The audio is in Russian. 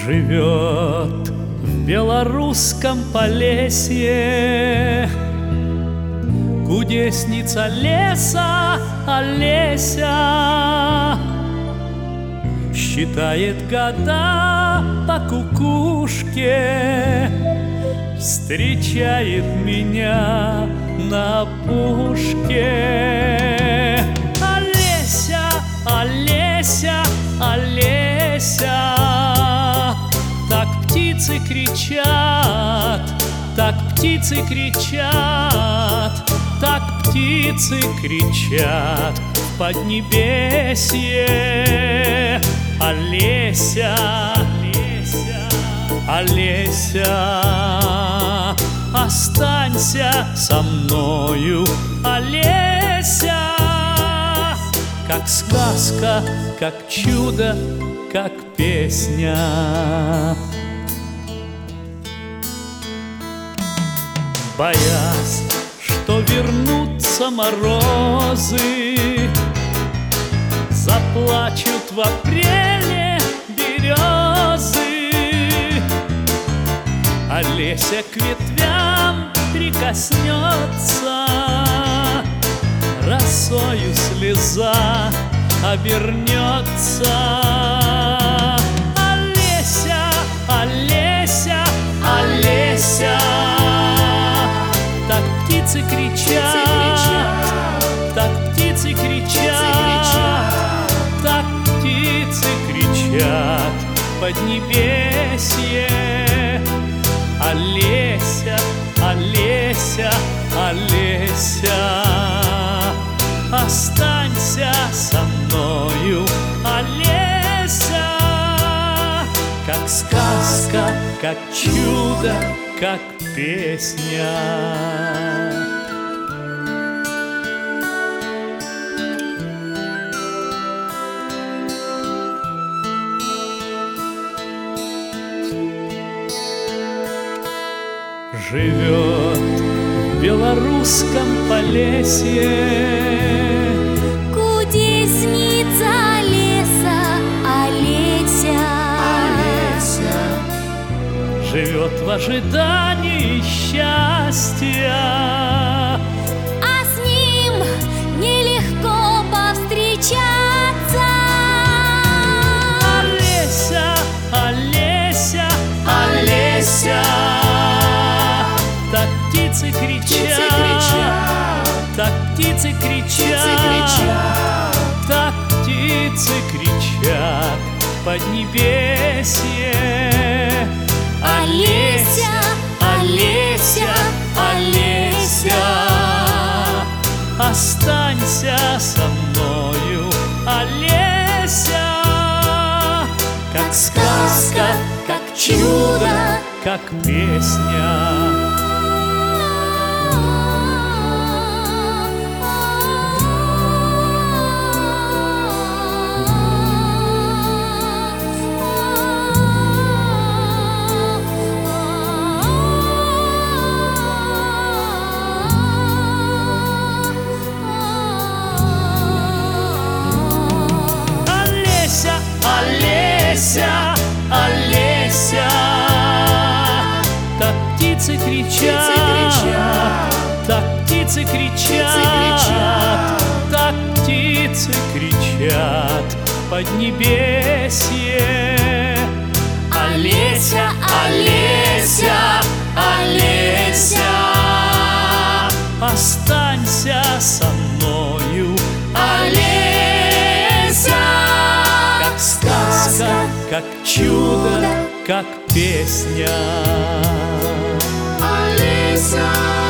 Живет в белорусском Полесье кудесница леса Олеся. Считает года по кукушке, встречает меня на опушке. Олеся, Олеся, Олеся, так птицы кричат, так птицы кричат, так птицы кричат в поднебесье. Олеся, Олеся, Олеся, останься со мною, Олеся. Как сказка, как чудо, как песня. Боясь, что вернутся морозы, заплачут в апреле березы. Олеся к ветвям прикоснется, росою слеза обернется. Олеся, Олеся, Олеся, так птицы кричат, так птицы кричат, так птицы кричат в поднебесье. Олеся, Олеся, Олеся, останься со мною, Олеся. Как сказка, как чудо, как песня. Живет в белорусском Полесье кудесница леса Олеся. Олеся живет в ожидании счастья, а с ним нелегко повстречаться. Олеся, Олеся, Олеся, так птицы кричат, так птицы кричат, так птицы кричат в поднебесье. Олеся, Олеся, Олеся, останься со мною, Олеся. Как сказка, как чудо, как песня. Олеся, Олеся, так птицы кричат, так птицы кричат, так птицы кричат в поднебесье. Олеся, Олеся, Олеся, останься со мною, Олеся. Как сказка, как чудо, как песня. Олеся.